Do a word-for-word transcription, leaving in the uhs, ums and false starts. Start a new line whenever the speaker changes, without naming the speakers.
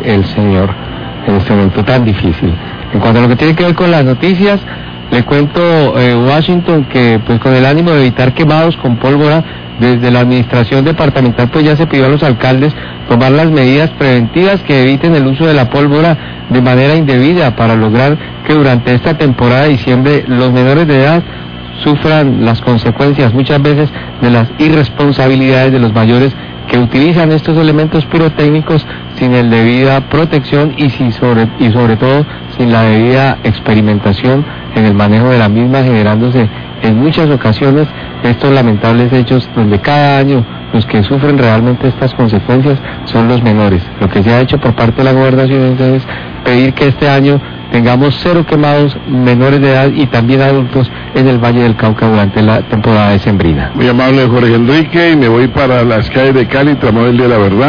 el señor en este momento tan difícil. En cuanto a lo que tiene que ver con las noticias, le cuento eh, Washington que pues con el ánimo de evitar quemados con pólvora, desde la administración departamental pues ya se pidió a los alcaldes tomar las medidas preventivas que eviten el uso de la pólvora de manera indebida para lograr que durante esta temporada de diciembre los menores de edad sufran las consecuencias muchas veces de las irresponsabilidades de los mayores que utilizan estos elementos pirotécnicos sin el debida protección y, sin sobre, y sobre todo sin la debida experimentación en el manejo de la misma, generándose en muchas ocasiones estos lamentables hechos donde cada año los que sufren realmente estas consecuencias son los menores. Lo que se ha hecho por parte de la gobernación es pedir que este año tengamos cero quemados menores de edad y también adultos en el Valle del Cauca durante la temporada decembrina.
Muy amable Jorge Enrique, y me voy para las calles de Cali, tramó el Día de la Verdad.